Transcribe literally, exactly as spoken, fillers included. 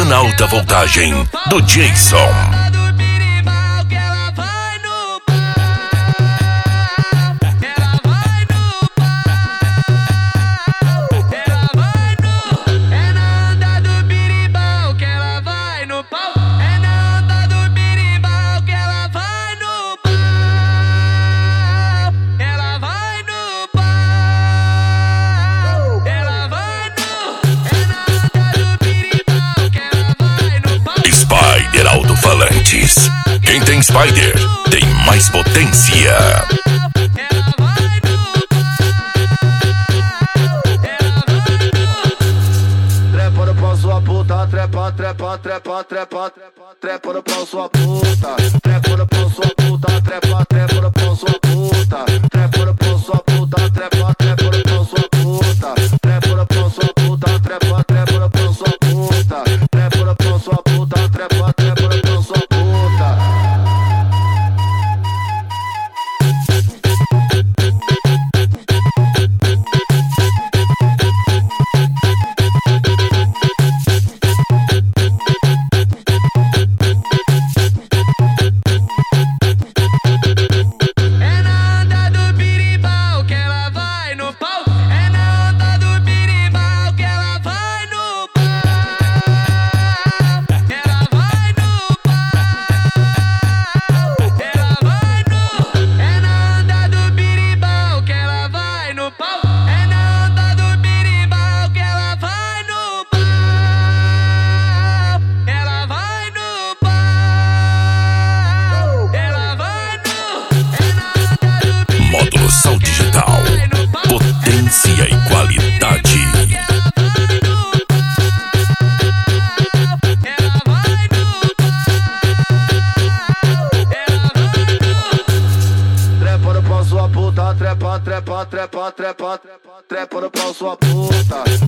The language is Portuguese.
na alta voltagem do Jason. Alto-falantes. Quem tem Spider tem mais potência. Trepa no pau sua puta, trepa, trepa, trepa, trepa, trepa, trepa no pau sua puta, trepa no pau sua puta, trepa, trepa no pau sua puta, trepa no pau sua puta, trepa, trepa no pau sua puta, trepa no pau sua puta, trepa, trepa no pau sua puta, trepa no pau sua puta, trepa, trepa no pau sua puta. Sal Digital, potência e qualidade. Trepa no pau sua puta, trepa, trepa, trepa, trepa, trepa, trepa no pau sua puta.